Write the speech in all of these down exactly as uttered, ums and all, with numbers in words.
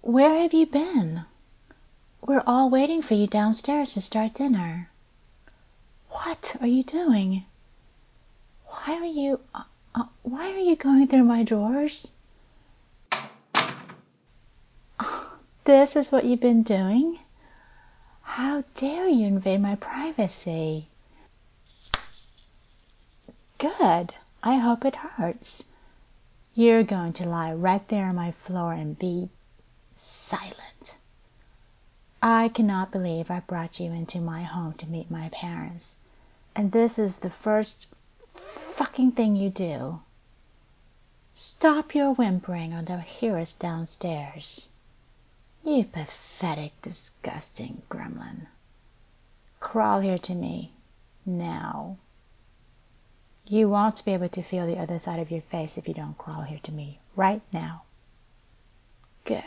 Where have you been? We're all waiting for you downstairs to start dinner. What are you doing? Why are you... Uh, uh, why are you going through my drawers? This is what you've been doing? How dare you invade my privacy? Good. I hope it hurts. You're going to lie right there on my floor and be silent. I cannot believe I brought you into my home to meet my parents, and this is the first fucking thing you do. Stop your whimpering or they'll hear us downstairs. You pathetic, disgusting gremlin. Crawl here to me, now. You won't be able to feel the other side of your face if you don't crawl here to me right now. Good.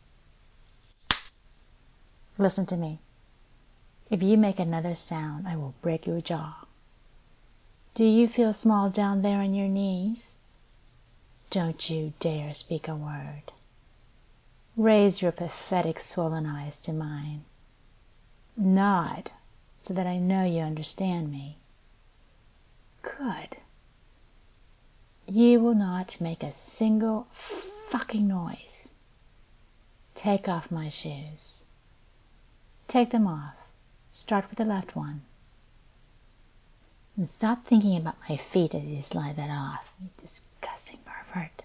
Listen to me. If you make another sound, I will break your jaw. Do you feel small down there on your knees? Don't you dare speak a word. Raise your pathetic swollen eyes to mine. Nod, so that I know you understand me. Good. You will not make a single fucking noise. Take off my shoes. Take them off. Start with the left one. And stop thinking about my feet as you slide that off, you disgusting pervert.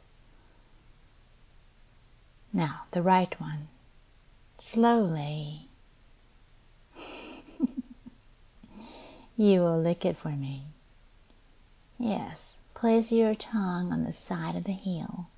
Now, the right one. Slowly. You will lick it for me. Yes, place your tongue on the side of the heel.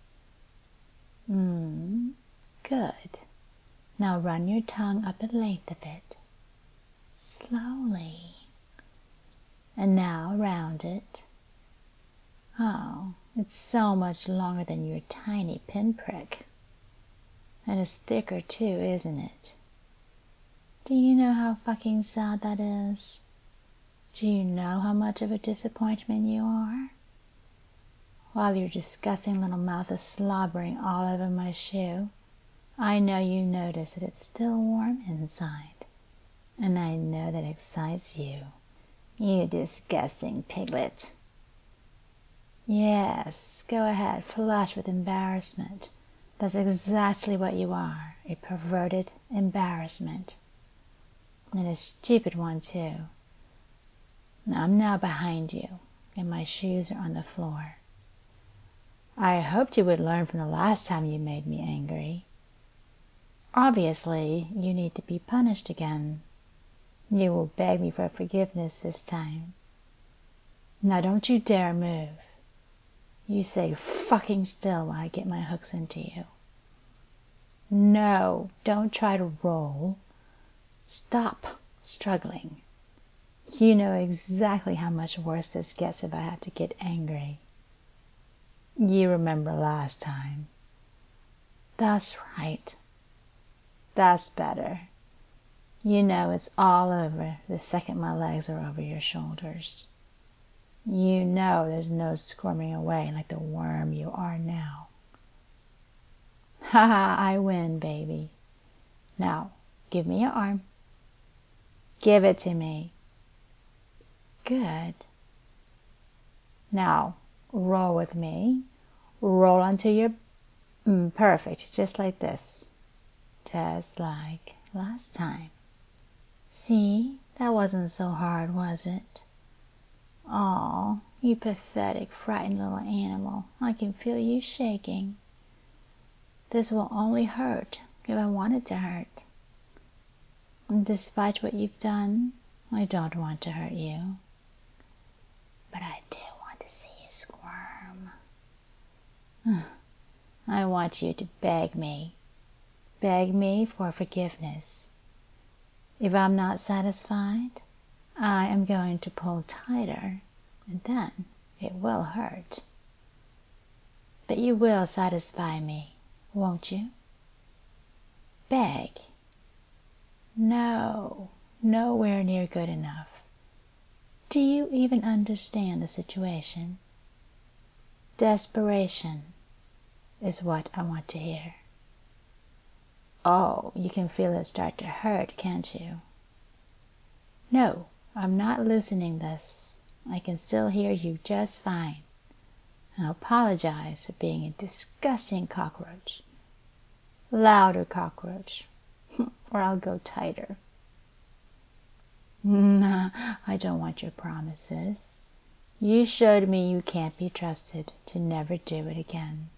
Mmm, good. Now run your tongue up the length of it. Slowly. And now around it. Oh, it's so much longer than your tiny pinprick. And it's thicker too, isn't it? Do you know how fucking sad that is? Do you know how much of a disappointment you are? While your disgusting little mouth is slobbering all over my shoe, I know you notice that it's still warm inside. And I know that excites you. You disgusting piglet. Yes, go ahead, flush with embarrassment. That's exactly what you are, a perverted embarrassment. And a stupid one, too. Now, I'm now behind you, and my shoes are on the floor. I hoped you would learn from the last time you made me angry. Obviously, you need to be punished again. You will beg me for forgiveness this time. Now don't you dare move. You stay fucking still while I get my hooks into you. No, don't try to roll. Stop struggling. You know exactly how much worse this gets if I have to get angry. You remember last time. That's right. That's better. You know it's all over the second my legs are over your shoulders. You know there's no squirming away like the worm you are now. Ha ha, I win, baby. Now, give me your arm. Give it to me. Good. Now, roll with me. Roll onto your... Mm, perfect, just like this. Just like last time. See, that wasn't so hard, was it? Aw, you pathetic, frightened little animal. I can feel you shaking. This will only hurt if I want it to hurt. And despite what you've done, I don't want to hurt you. But I do want to see you squirm. I want you to beg me. Beg me for forgiveness. If I'm not satisfied, I am going to pull tighter, and then it will hurt. But you will satisfy me, won't you? Beg. No, nowhere near good enough. Do you even understand the situation? Desperation is what I want to hear. Oh, you can feel it start to hurt, can't you? No, I'm not loosening this. I can still hear you just fine. I'll apologize for being a disgusting cockroach. Louder, cockroach, or I'll go tighter. Nah, I don't want your promises. You showed me you can't be trusted to never do it again.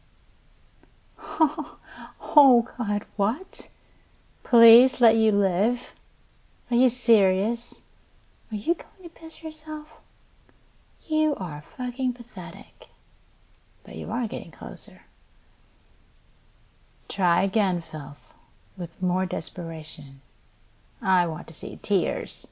Oh, God, what? Please let you live? Are you serious? Are you going to piss yourself? You are fucking pathetic. But you are getting closer. Try again, filth, with more desperation. I want to see tears.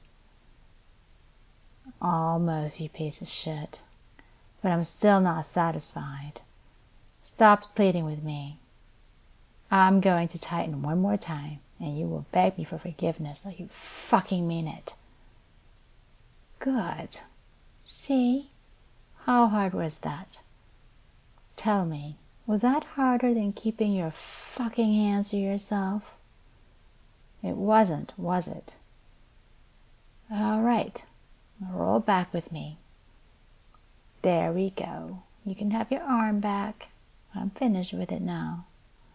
Almost, you piece of shit. But I'm still not satisfied. Stop pleading with me. I'm going to tighten one more time, and you will beg me for forgiveness like you fucking mean it. Good. See? How hard was that? Tell me, was that harder than keeping your fucking hands to yourself? It wasn't, was it? All right. Roll back with me. There we go. You can have your arm back. I'm finished with it now.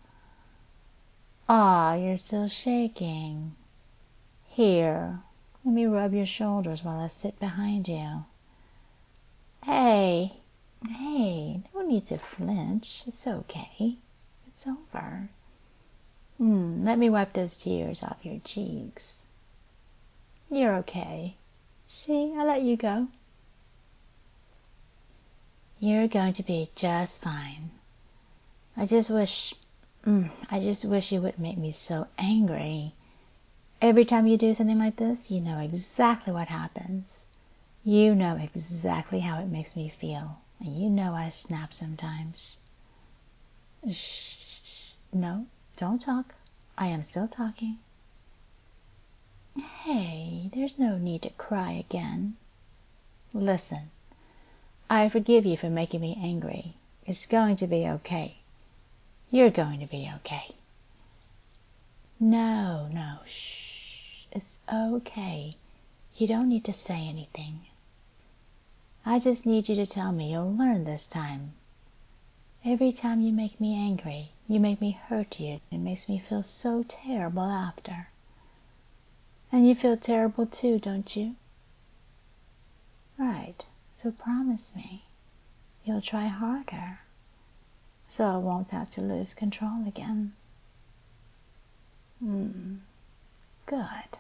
Ah, you're still shaking. Here, let me rub your shoulders while I sit behind you. Hey, hey, no need to flinch. It's okay. It's over. Hmm, let me wipe those tears off your cheeks. You're okay. See, I let you go. You're going to be just fine. I just wish, mm, I just wish you wouldn't make me so angry. Every time you do something like this, you know exactly what happens. You know exactly how it makes me feel. And you know I snap sometimes. Shh. No, don't talk. I am still talking. Hey, there's no need to cry again. Listen, I forgive you for making me angry. It's going to be okay. You're going to be okay. No, no, shh. It's okay. You don't need to say anything. I just need you to tell me you'll learn this time. Every time you make me angry, you make me hurt you. It makes me feel so terrible after. And you feel terrible too, don't you? Right, so promise me you'll try harder, so I won't have to lose control again. Hmm, good.